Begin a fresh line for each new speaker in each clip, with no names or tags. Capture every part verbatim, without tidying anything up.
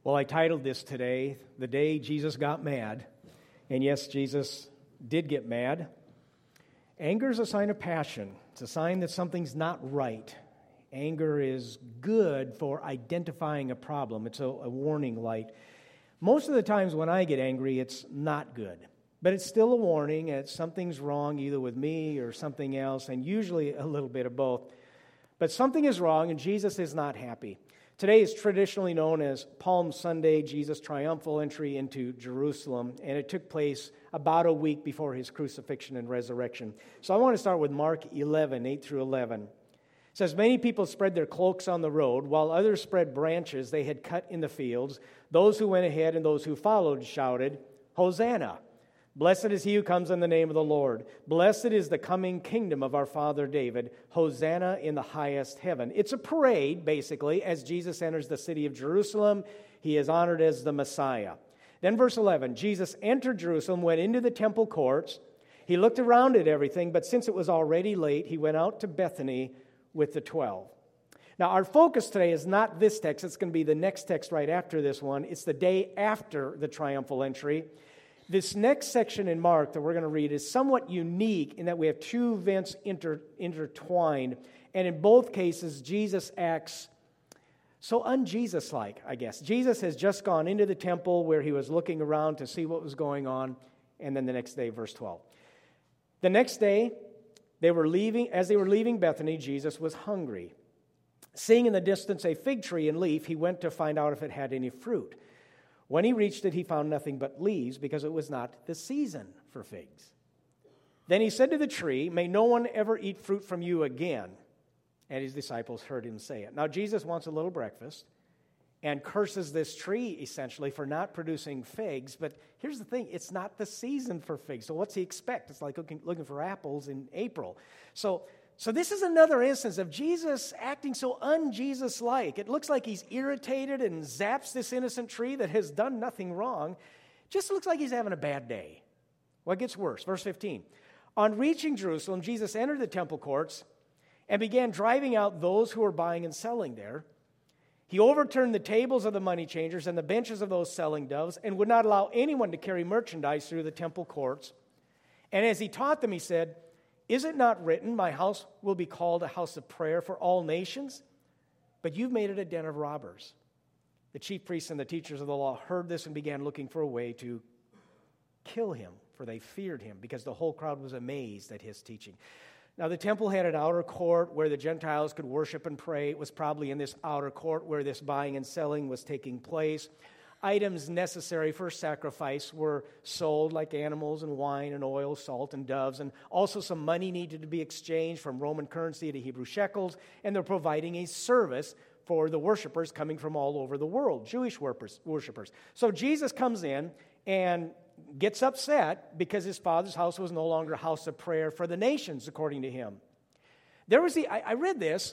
Well, I titled this today, The Day Jesus Got Mad. And yes, Jesus did get mad. Anger is a sign of passion. It's a sign that something's not right. Anger is good for identifying a problem. It's a, a warning light. Most of the times when I get angry, it's not good. But it's still a warning that something's wrong either with me or something else, and usually a little bit of both. But something is wrong, and Jesus is not happy. Today is traditionally known as Palm Sunday, Jesus' triumphal entry into Jerusalem, and it took place about a week before his crucifixion and resurrection. So I want to start with Mark eleven, eight through eleven. It says, "Many people spread their cloaks on the road, while others spread branches they had cut in the fields. Those who went ahead and those who followed shouted, 'Hosanna! Blessed is he who comes in the name of the Lord. Blessed is the coming kingdom of our father David. Hosanna in the highest heaven.'" It's a parade, basically, as Jesus enters the city of Jerusalem. He is honored as the Messiah. Then verse eleven, Jesus entered Jerusalem, went into the temple courts. He looked around at everything, but since it was already late, he went out to Bethany with the twelve. Now, our focus today is not this text. It's going to be the next text right after this one. It's the day after the triumphal entry. This next section in Mark that we're going to read is somewhat unique in that we have two events inter, intertwined. And in both cases, Jesus acts so un-Jesus-like, I guess. Jesus has just gone into the temple where he was looking around to see what was going on. And then the next day, verse twelve. The next day, they were leaving. As they were leaving Bethany, Jesus was hungry. Seeing in the distance a fig tree and leaf, he went to find out if it had any fruit. When he reached it, he found nothing but leaves, because it was not the season for figs. Then he said to the tree, "May no one ever eat fruit from you again." And his disciples heard him say it. Now, Jesus wants a little breakfast and curses this tree, essentially, for not producing figs. But here's the thing, it's not the season for figs. So what's he expect? It's like looking, looking for apples in April. So So this is another instance of Jesus acting so un-Jesus-like. It looks like he's irritated and zaps this innocent tree that has done nothing wrong. Just looks like he's having a bad day. Well, it gets worse. Verse fifteen. On reaching Jerusalem, Jesus entered the temple courts and began driving out those who were buying and selling there. He overturned the tables of the money changers and the benches of those selling doves, and would not allow anyone to carry merchandise through the temple courts. And as he taught them, he said, "Is it not written, 'My house will be called a house of prayer for all nations'? But you've made it a den of robbers." The chief priests and the teachers of the law heard this and began looking for a way to kill him, for they feared him, because the whole crowd was amazed at his teaching. Now, the temple had an outer court where the Gentiles could worship and pray. It was probably in this outer court where this buying and selling was taking place. Items necessary for sacrifice were sold, like animals and wine and oil, salt and doves, and also some money needed to be exchanged from Roman currency to Hebrew shekels, and they're providing a service for the worshipers coming from all over the world, Jewish worshipers. So Jesus comes in and gets upset because his father's house was no longer a house of prayer for the nations, according to him. There was the, I, I read this,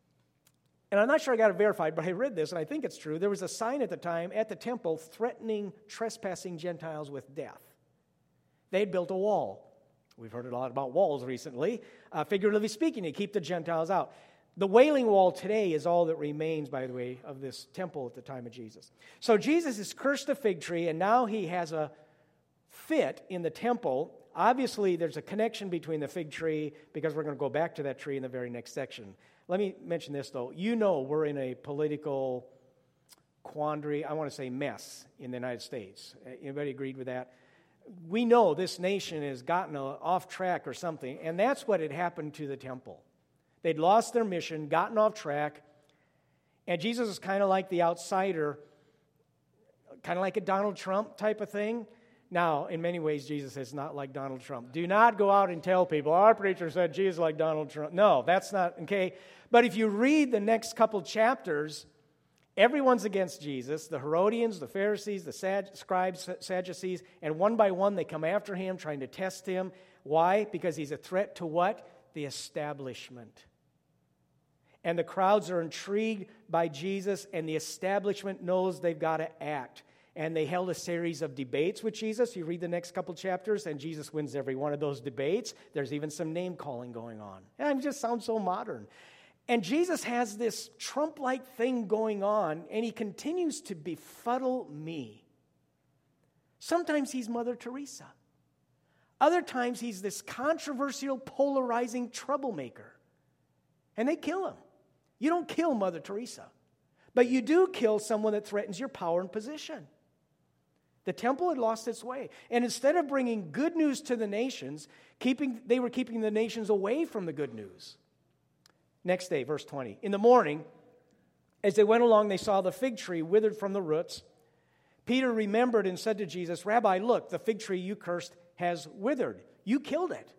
and I'm not sure I got it verified, but I read this, and I think it's true. There was a sign at the time at the temple threatening trespassing Gentiles with death. They had built a wall. We've heard a lot about walls recently, uh, figuratively speaking, to keep the Gentiles out. The Wailing Wall today is all that remains, by the way, of this temple at the time of Jesus. So Jesus has cursed the fig tree, and now he has a fit in the temple. Obviously, there's a connection between the fig tree, because we're going to go back to that tree in the very next section. Let me mention this, though. You know we're in a political quandary, I want to say mess, in the United States. Anybody agreed with that? We know this nation has gotten off track or something, and that's what had happened to the temple. They'd lost their mission, gotten off track, and Jesus is kind of like the outsider, kind of like a Donald Trump type of thing. Now, in many ways, Jesus is not like Donald Trump. Do not go out and tell people, our preacher said Jesus is like Donald Trump. No, that's not, okay? But if you read the next couple chapters, everyone's against Jesus. The Herodians, the Pharisees, the Sad- scribes, Sadducees, and one by one they come after him, trying to test him. Why? Because he's a threat to what? The establishment. And the crowds are intrigued by Jesus, and the establishment knows they've got to act. And they held a series of debates with Jesus. You read the next couple chapters, and Jesus wins every one of those debates. There's even some name-calling going on. And it just sounds so modern. And Jesus has this Trump-like thing going on, and he continues to befuddle me. Sometimes he's Mother Teresa. Other times he's this controversial, polarizing troublemaker. And they kill him. You don't kill Mother Teresa, but you do kill someone that threatens your power and position. The temple had lost its way. And instead of bringing good news to the nations, keeping, they were keeping the nations away from the good news. Next day, verse twenty. In the morning, as they went along, they saw the fig tree withered from the roots. Peter remembered and said to Jesus, Rabbi, look, the fig tree you cursed has withered. You killed it.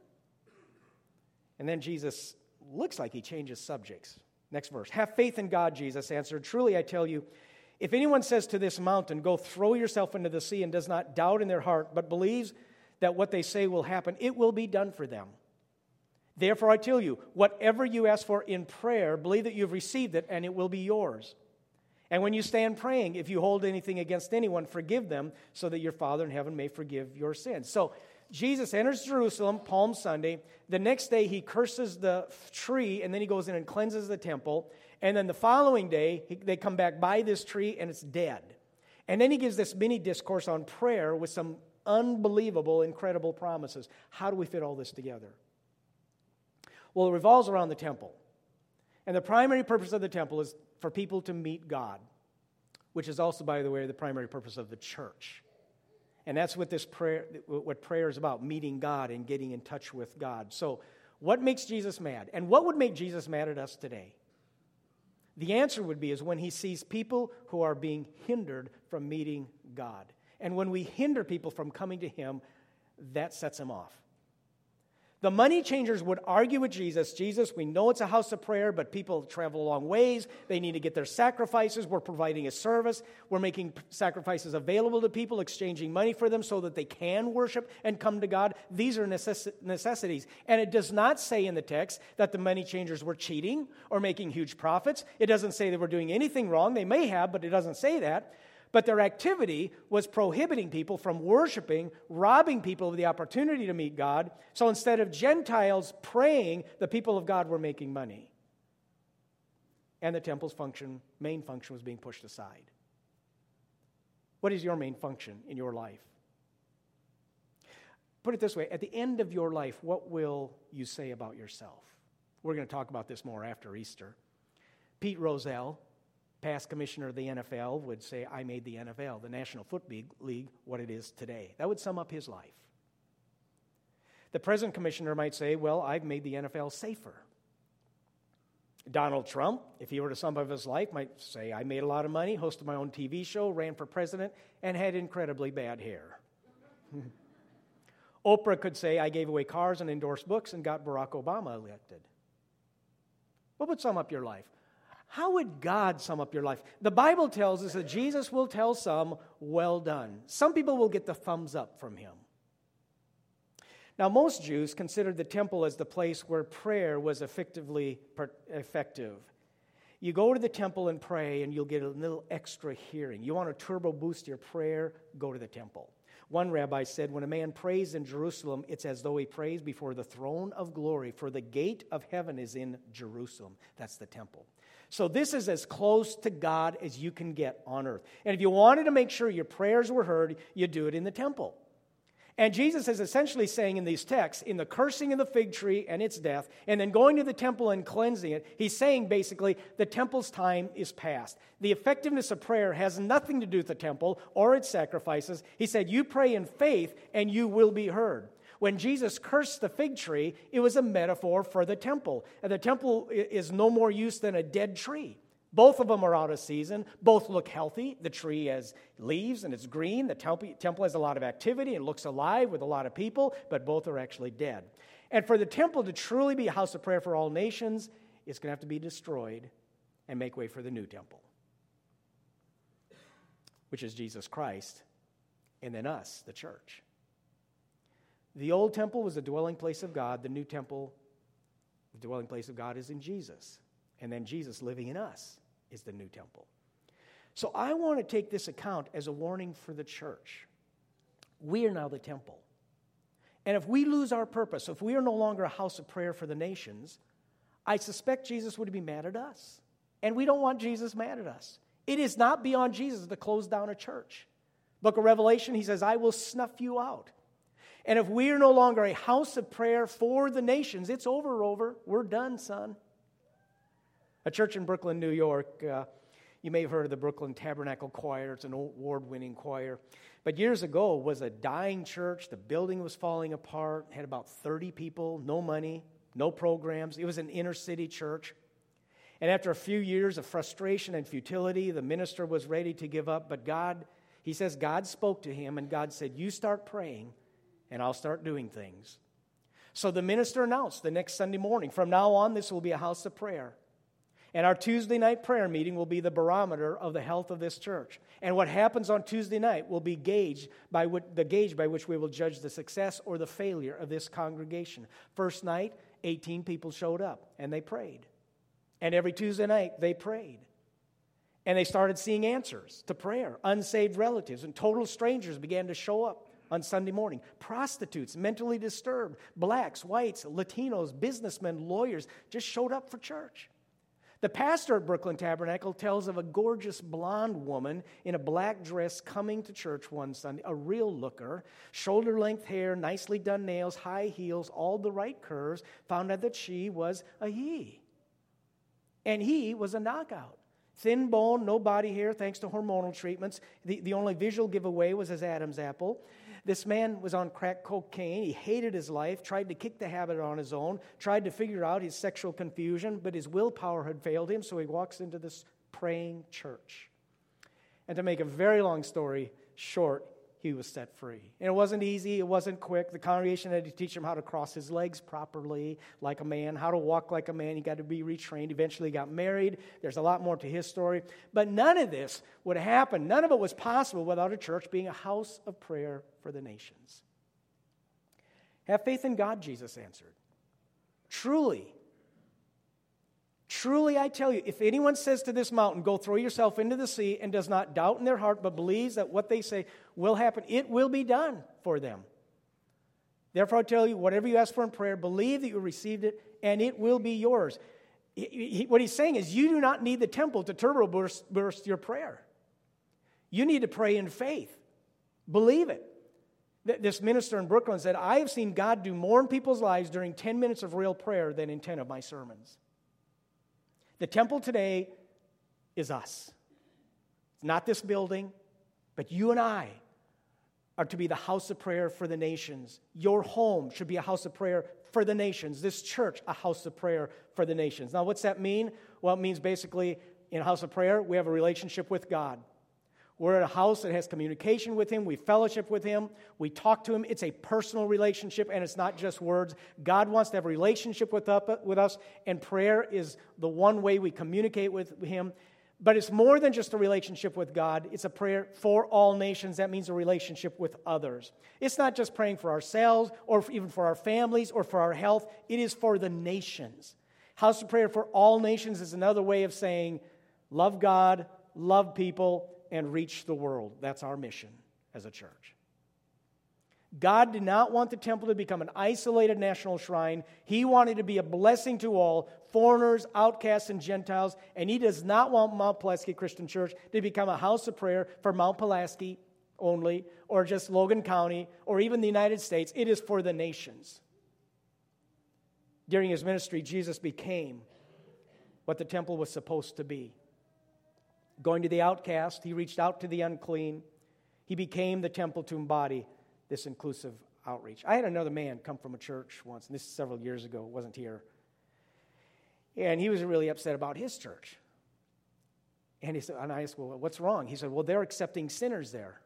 And then Jesus looks like he changes subjects. Next verse. Have faith in God, Jesus answered. Truly, I tell you, if anyone says to this mountain, go throw yourself into the sea, and does not doubt in their heart, but believes that what they say will happen, it will be done for them. Therefore, I tell you, whatever you ask for in prayer, believe that you've received it, and it will be yours. And when you stand praying, if you hold anything against anyone, forgive them, so that your Father in heaven may forgive your sins. So Jesus enters Jerusalem, Palm Sunday. The next day, he curses the tree, and then he goes in and cleanses the temple. And then the following day, he, they come back by this tree, and it's dead. And then he gives this mini discourse on prayer with some unbelievable, incredible promises. How do we fit all this together? Well, it revolves around the temple. And the primary purpose of the temple is for people to meet God, which is also, by the way, the primary purpose of the church. And that's what this prayer, what prayer is about, meeting God and getting in touch with God. So what makes Jesus mad? And what would make Jesus mad at us today? The answer would be is when he sees people who are being hindered from meeting God. And when we hinder people from coming to him, that sets him off. The money changers would argue with Jesus, Jesus, we know it's a house of prayer, but people travel long ways. They need to get their sacrifices. We're providing a service. We're making sacrifices available to people, exchanging money for them so that they can worship and come to God. These are necess- necessities. And it does not say in the text that the money changers were cheating or making huge profits. It doesn't say they were doing anything wrong. They may have, but it doesn't say that. But their activity was prohibiting people from worshiping, robbing people of the opportunity to meet God. So instead of Gentiles praying, the people of God were making money. And the temple's function, main function, was being pushed aside. What is your main function in your life? Put it this way, at the end of your life, what will you say about yourself? We're going to talk about this more after Easter. Pete Rozelle, past commissioner of the N F L, would say, I made the N F L, the National Football League, what it is today. That would sum up his life. The present commissioner might say, well, I've made the N F L safer. Donald Trump, if he were to sum up his life, might say, I made a lot of money, hosted my own T V show, ran for president, and had incredibly bad hair. Oprah could say, I gave away cars and endorsed books and got Barack Obama elected. What would sum up your life? How would God sum up your life? The Bible tells us that Jesus will tell some, well done. Some people will get the thumbs up from him. Now, most Jews considered the temple as the place where prayer was effectively effective. You go to the temple and pray, and you'll get a little extra hearing. You want to turbo boost your prayer? Go to the temple. One rabbi said, when a man prays in Jerusalem, it's as though he prays before the throne of glory, for the gate of heaven is in Jerusalem. That's the temple. So this is as close to God as you can get on earth. And if you wanted to make sure your prayers were heard, you do it in the temple. And Jesus is essentially saying in these texts, in the cursing of the fig tree and its death, and then going to the temple and cleansing it, he's saying basically the temple's time is past. The effectiveness of prayer has nothing to do with the temple or its sacrifices. He said, you pray in faith and you will be heard. When Jesus cursed the fig tree, it was a metaphor for the temple. And the temple is no more use than a dead tree. Both of them are out of season. Both look healthy. The tree has leaves and it's green. The temple has a lot of activity and looks alive with a lot of people, but both are actually dead. And for the temple to truly be a house of prayer for all nations, it's going to have to be destroyed and make way for the new temple, which is Jesus Christ, and then us, the church. The old temple was the dwelling place of God. The new temple, the dwelling place of God, is in Jesus. And then Jesus living in us is the new temple. So I want to take this account as a warning for the church. We are now the temple. And if we lose our purpose, if we are no longer a house of prayer for the nations, I suspect Jesus would be mad at us. And we don't want Jesus mad at us. It is not beyond Jesus to close down a church. Book of Revelation, he says, I will snuff you out. And if we are no longer a house of prayer for the nations, it's over, over. We're done, son. A church in Brooklyn, New York, uh, you may have heard of the Brooklyn Tabernacle Choir. It's an award-winning choir. But years ago, it was a dying church. The building was falling apart. Had about thirty people, no money, no programs. It was an inner-city church. And after a few years of frustration and futility, the minister was ready to give up. But God, he says, God spoke to him, and God said, you start praying, and I'll start doing things. So the minister announced the next Sunday morning, from now on, this will be a house of prayer. And our Tuesday night prayer meeting will be the barometer of the health of this church. And what happens on Tuesday night will be gauged by what, the gauge by which we will judge the success or the failure of this congregation. First night, eighteen people showed up, and they prayed. And every Tuesday night, they prayed. And they started seeing answers to prayer. Unsaved relatives and total strangers began to show up on Sunday morning. Prostitutes, mentally disturbed, blacks, whites, Latinos, businessmen, lawyers just showed up for church. The pastor at Brooklyn Tabernacle tells of a gorgeous blonde woman in a black dress coming to church one Sunday, a real looker, shoulder-length hair, nicely done nails, high heels, all the right curves, found out that she was a he. And he was a knockout. Thin bone, no body hair, thanks to hormonal treatments. The, the only visual giveaway was his Adam's apple. This man was on crack cocaine. He hated his life, tried to kick the habit on his own, tried to figure out his sexual confusion, but his willpower had failed him, so he walks into this praying church. And to make a very long story short, he was set free. And it wasn't easy. It wasn't quick. The congregation had to teach him how to cross his legs properly like a man, how to walk like a man. He got to be retrained. Eventually got married. There's a lot more to his story. But none of this would happen. None of it was possible without a church being a house of prayer for the nations. Have faith in God, Jesus answered. Truly, Truly, I tell you, if anyone says to this mountain, go throw yourself into the sea, and does not doubt in their heart, but believes that what they say will happen, it will be done for them. Therefore, I tell you, whatever you ask for in prayer, believe that you received it, and it will be yours. He, he, what he's saying is you do not need the temple to turbo burst, burst your prayer. You need to pray in faith. Believe it. This minister in Brooklyn said, I have seen God do more in people's lives during ten minutes of real prayer than in ten of my sermons. The temple today is us. It's not this building, but you and I are to be the house of prayer for the nations. Your home should be a house of prayer for the nations. This church, a house of prayer for the nations. Now, what's that mean? Well, it means basically in a house of prayer, we have a relationship with God. We're in a house that has communication with Him. We fellowship with Him. We talk to Him. It's a personal relationship, and it's not just words. God wants to have a relationship with us, and prayer is the one way we communicate with Him. But it's more than just a relationship with God. It's a prayer for all nations. That means a relationship with others. It's not just praying for ourselves or even for our families or for our health. It is for the nations. House of prayer for all nations is another way of saying love God, love people, and reach the world. That's our mission as a church. God did not want the temple to become an isolated national shrine. He wanted to be a blessing to all, foreigners, outcasts, and Gentiles, and He does not want Mount Pulaski Christian Church to become a house of prayer for Mount Pulaski only, or just Logan County, or even the United States. It is for the nations. During His ministry, Jesus became what the temple was supposed to be. Going to the outcast, He reached out to the unclean. He became the temple to embody this inclusive outreach. I had another man come from a church once, and this is several years ago, wasn't here. And he was really upset about his church. And he said, and I asked, well, what's wrong? He said, well, they're accepting sinners there.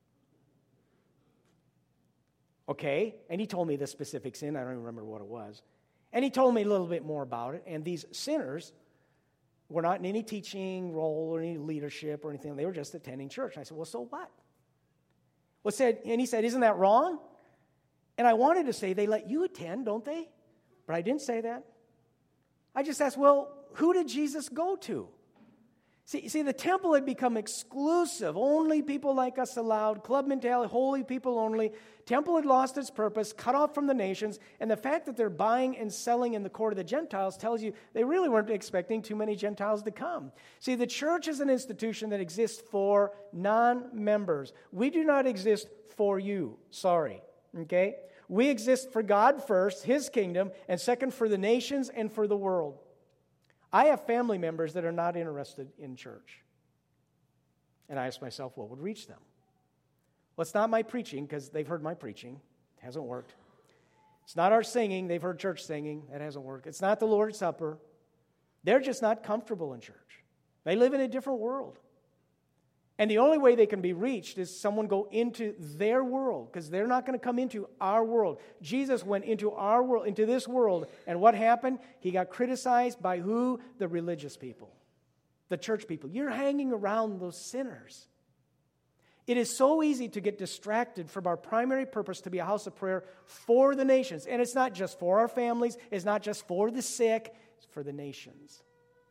Okay, and he told me the specific sin. I don't even remember what it was. And he told me a little bit more about it. And these sinners were not in any teaching role or any leadership or anything. They were just attending church. And I said, well, so what? Well, said, and he said, isn't that wrong? And I wanted to say, they let you attend, don't they? But I didn't say that. I just asked, well, who did Jesus go to? See, see, the temple had become exclusive. Only people like us allowed. Club mentality, holy people only. Temple had lost its purpose, cut off from the nations. And the fact that they're buying and selling in the court of the Gentiles tells you they really weren't expecting too many Gentiles to come. See, the church is an institution that exists for non-members. We do not exist for you. Sorry. Okay? We exist for God first, His kingdom, and second for the nations and for the world. I have family members that are not interested in church. And I ask myself, what would reach them? Well, it's not my preaching, because they've heard my preaching. It hasn't worked. It's not our singing. They've heard church singing. That hasn't worked. It's not the Lord's Supper. They're just not comfortable in church. They live in a different world. And the only way they can be reached is someone go into their world, because they're not going to come into our world. Jesus went into our world, into this world, and what happened? He got criticized by who? The religious people, the church people. You're hanging around those sinners. It is so easy to get distracted from our primary purpose to be a house of prayer for the nations. And it's not just for our families. It's not just for the sick. It's for the nations.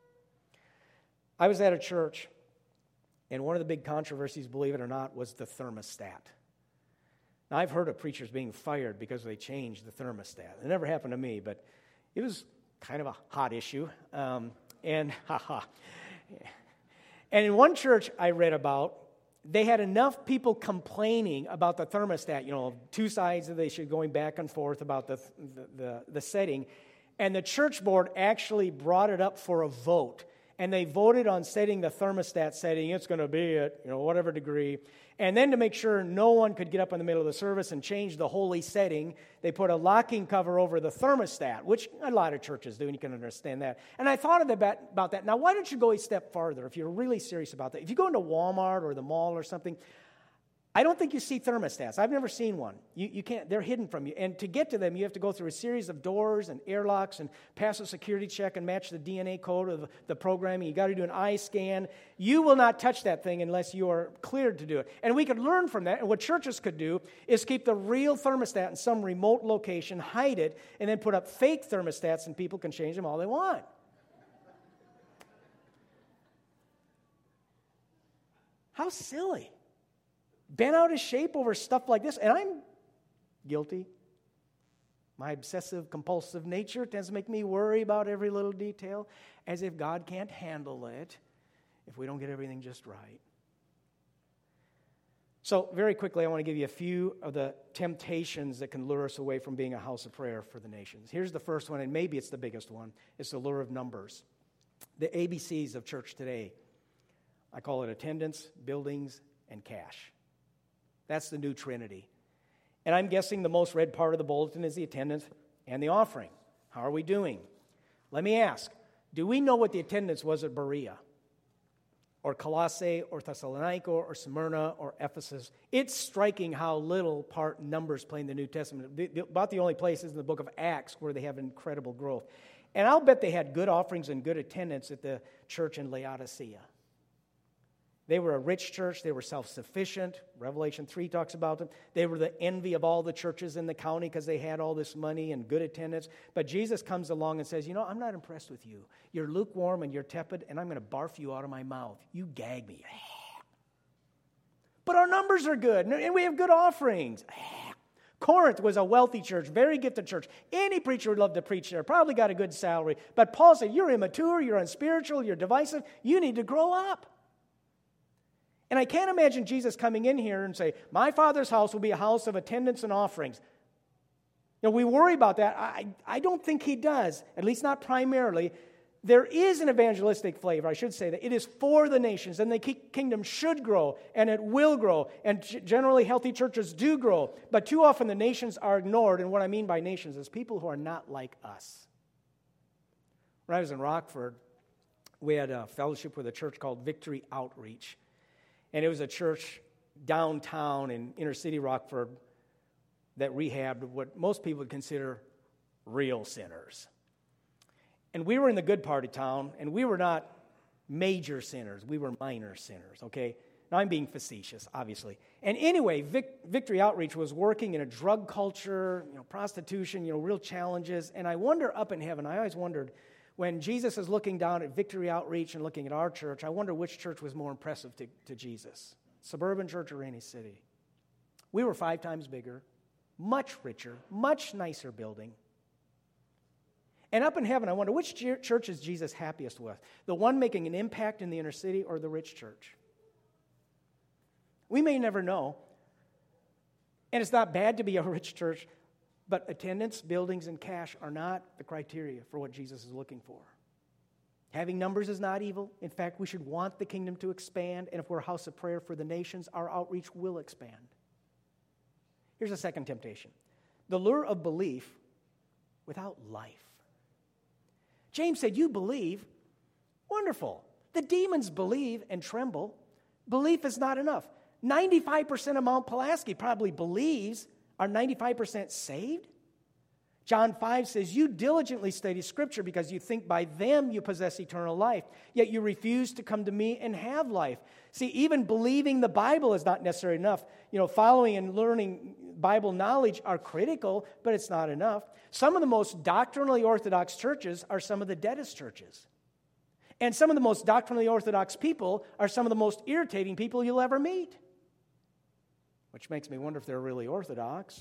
I was at a church, and one of the big controversies, believe it or not, was the thermostat. Now, I've heard of preachers being fired because they changed the thermostat. It never happened to me, but it was kind of a hot issue. Um, and, haha. And in one church I read about, they had enough people complaining about the thermostat, you know, two sides that they should going back and forth about the, the, the, the setting. And the church board actually brought it up for a vote. And they voted on setting the thermostat setting. It's going to be at, you know, whatever degree. And then to make sure no one could get up in the middle of the service and change the holy setting, they put a locking cover over the thermostat, which a lot of churches do, and you can understand that. And I thought about that. Now, why don't you go a step farther if you're really serious about that? If you go into Walmart or the mall or something, I don't think you see thermostats. I've never seen one. You, you can't. They're hidden from you. And to get to them, you have to go through a series of doors and airlocks and pass a security check and match the D N A code of the programming. You got to do an eye scan. You will not touch that thing unless you are cleared to do it. And we could learn from that. And what churches could do is keep the real thermostat in some remote location, hide it, and then put up fake thermostats, and people can change them all they want. How silly. Bent out of shape over stuff like this, and I'm guilty. My obsessive-compulsive nature tends to make me worry about every little detail, as if God can't handle it if we don't get everything just right. So, very quickly, I want to give you a few of the temptations that can lure us away from being a house of prayer for the nations. Here's the first one, and maybe it's the biggest one. It's the lure of numbers. The A B Cs of church today. I call it attendance, buildings, and cash. That's the new Trinity. And I'm guessing the most read part of the bulletin is the attendance and the offering. How are we doing? Let me ask, do we know what the attendance was at Berea? Or Colossae, or Thessalonica, or Smyrna, or Ephesus? It's striking how little part numbers play in the New Testament. The, the, about the only places in the book of Acts where they have incredible growth. And I'll bet they had good offerings and good attendance at the church in Laodicea. They were a rich church. They were self-sufficient. Revelation three talks about them. They were the envy of all the churches in the county because they had all this money and good attendance. But Jesus comes along and says, you know, I'm not impressed with you. You're lukewarm and you're tepid, and I'm going to barf you out of my mouth. You gag me. But our numbers are good, and we have good offerings. Corinth was a wealthy church, very gifted church. Any preacher would love to preach there, probably got a good salary. But Paul said, you're immature, you're unspiritual, you're divisive. You need to grow up. And I can't imagine Jesus coming in here and say, my Father's house will be a house of attendance and offerings. You know, we worry about that. I, I don't think he does, at least not primarily. There is an evangelistic flavor, I should say that. It is for the nations, and the kingdom should grow, and it will grow. And generally, healthy churches do grow. But too often, the nations are ignored. And what I mean by nations is people who are not like us. When I was in Rockford, we had a fellowship with a church called Victory Outreach. And it was a church downtown in inner city Rockford that rehabbed what most people would consider real sinners. And we were in the good part of town, and we were not major sinners. We were minor sinners, okay? Now, I'm being facetious, obviously. And anyway, Vic, Victory Outreach was working in a drug culture, you know, prostitution, you know, real challenges. And I wonder up in heaven, I always wondered, when Jesus is looking down at Victory Outreach and looking at our church, I wonder which church was more impressive to, to Jesus, suburban church or Rainy City. We were five times bigger, much richer, much nicer building. And up in heaven, I wonder which church is Jesus happiest with? The one making an impact in the inner city or the rich church? We may never know. And it's not bad to be a rich church, but attendance, buildings, and cash are not the criteria for what Jesus is looking for. Having numbers is not evil. In fact, we should want the kingdom to expand, and if we're a house of prayer for the nations, our outreach will expand. Here's a second temptation. The lure of belief without life. James said, you believe. Wonderful. The demons believe and tremble. Belief is not enough. ninety-five percent of Mount Pulaski probably believes. Are ninety-five percent saved? John five says, you diligently study Scripture because you think by them you possess eternal life, yet you refuse to come to me and have life. See, even believing the Bible is not necessarily enough. You know, following and learning Bible knowledge are critical, but it's not enough. Some of the most doctrinally orthodox churches are some of the deadest churches. And some of the most doctrinally orthodox people are some of the most irritating people you'll ever meet. Which makes me wonder if they're really orthodox.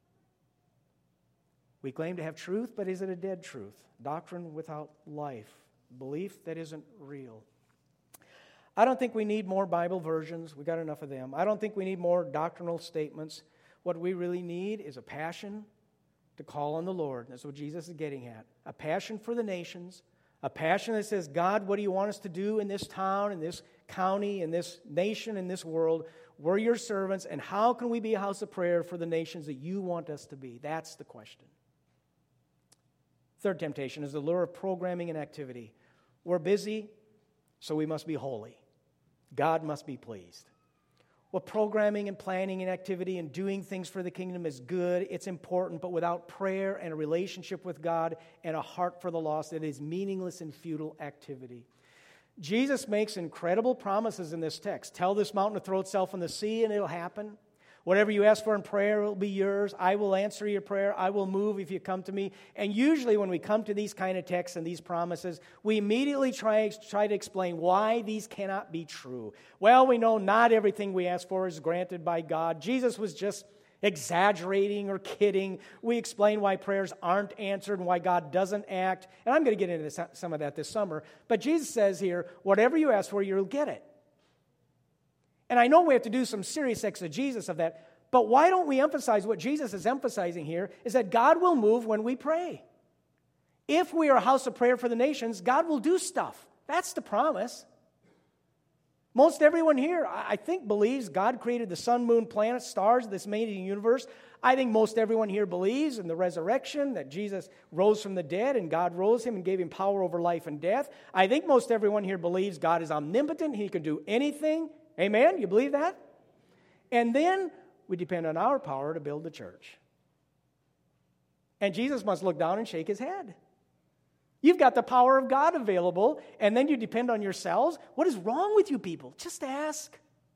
We claim to have truth, but is it a dead truth? Doctrine without life. Belief that isn't real. I don't think we need more Bible versions. We got enough of them. I don't think we need more doctrinal statements. What we really need is a passion to call on the Lord. That's what Jesus is getting at. A passion for the nations. A passion that says, God, what do you want us to do in this town, in this county, in this nation, in this world? We're your servants, and how can we be a house of prayer for the nations that you want us to be? That's the question. Third temptation is the lure of programming and activity. We're busy, so we must be holy. God must be pleased. Well, programming and planning and activity and doing things for the kingdom is good. It's important, but without prayer and a relationship with God and a heart for the lost, it is meaningless and futile activity. Jesus makes incredible promises in this text. Tell this mountain to throw itself in the sea and it'll happen. Whatever you ask for in prayer will be yours. I will answer your prayer. I will move if you come to me. And usually when we come to these kind of texts and these promises, we immediately try, try to explain why these cannot be true. Well, we know not everything we ask for is granted by God. Jesus was just exaggerating or kidding. We explain why prayers aren't answered and why God doesn't act. And I'm going to get into this, some of that this summer. But Jesus says here, whatever you ask for, you'll get it. And I know we have to do some serious exegesis of that, but why don't we emphasize what Jesus is emphasizing here is that God will move when we pray. If we are a house of prayer for the nations, God will do stuff. That's the promise. Most everyone here, I think, believes God created the sun, moon, planets, stars, this amazing universe. I think most everyone here believes in the resurrection, that Jesus rose from the dead and God rose him and gave him power over life and death. I think most everyone here believes God is omnipotent. He can do anything. Amen? You believe that? And then we depend on our power to build the church. And Jesus must look down and shake his head. You've got the power of God available, and then you depend on yourselves? What is wrong with you people? Just ask.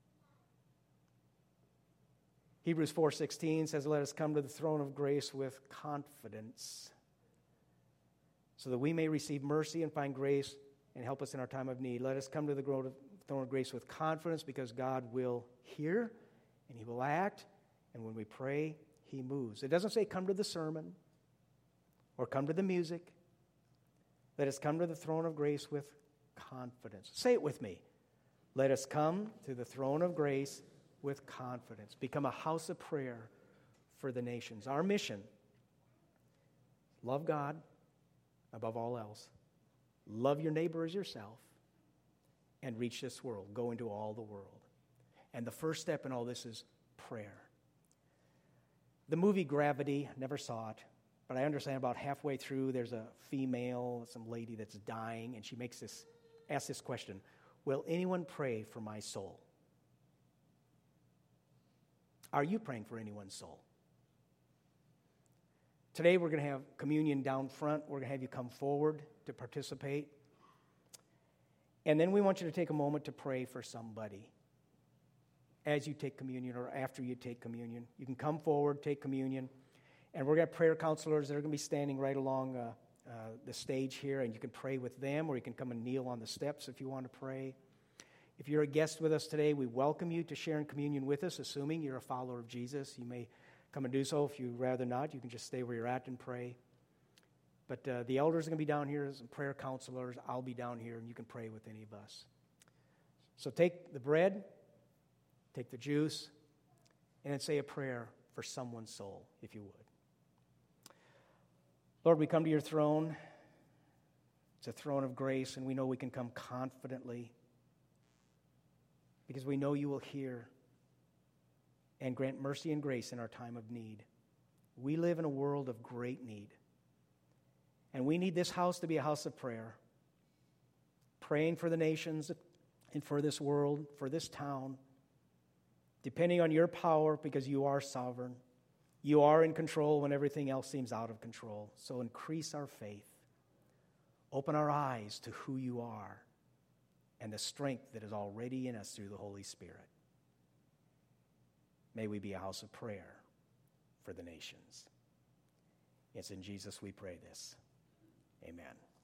Hebrews four sixteen says, let us come to the throne of grace with confidence, so that we may receive mercy and find grace and help us in our time of need. Let us come to the throne of grace with confidence, because God will hear and he will act, and when we pray, he moves. It doesn't say come to the sermon or come to the music. Let us come to the throne of grace with confidence. Say it with me. Let us come to the throne of grace with confidence. Become a house of prayer for the nations. Our mission, love God above all else. Love your neighbor as yourself. And reach this world. Go into all the world. And the first step in all this is prayer. The movie Gravity, never saw it. But I understand about halfway through, there's a female, some lady that's dying, and she makes this, asks this question, will anyone pray for my soul? Are you praying for anyone's soul? Today we're going to have communion down front. We're going to have you come forward to participate. And then we want you to take a moment to pray for somebody as you take communion or after you take communion. You can come forward, take communion. And we're going to have prayer counselors that are going to be standing right along uh, uh, the stage here, and you can pray with them, or you can come and kneel on the steps if you want to pray. If you're a guest with us today, we welcome you to share in communion with us, assuming you're a follower of Jesus. You may come and do so. If you'd rather not, you can just stay where you're at and pray. But uh, the elders are going to be down here as prayer counselors. I'll be down here, and you can pray with any of us. So take the bread, take the juice, and then say a prayer for someone's soul, if you would. Lord, we come to your throne. It's a throne of grace, and we know we can come confidently because we know you will hear and grant mercy and grace in our time of need. We live in a world of great need, and we need this house to be a house of prayer, praying for the nations and for this world, for this town, depending on your power because you are sovereign. You are in control when everything else seems out of control. So increase our faith. Open our eyes to who you are and the strength that is already in us through the Holy Spirit. May we be a house of prayer for the nations. It's in Jesus we pray this. Amen.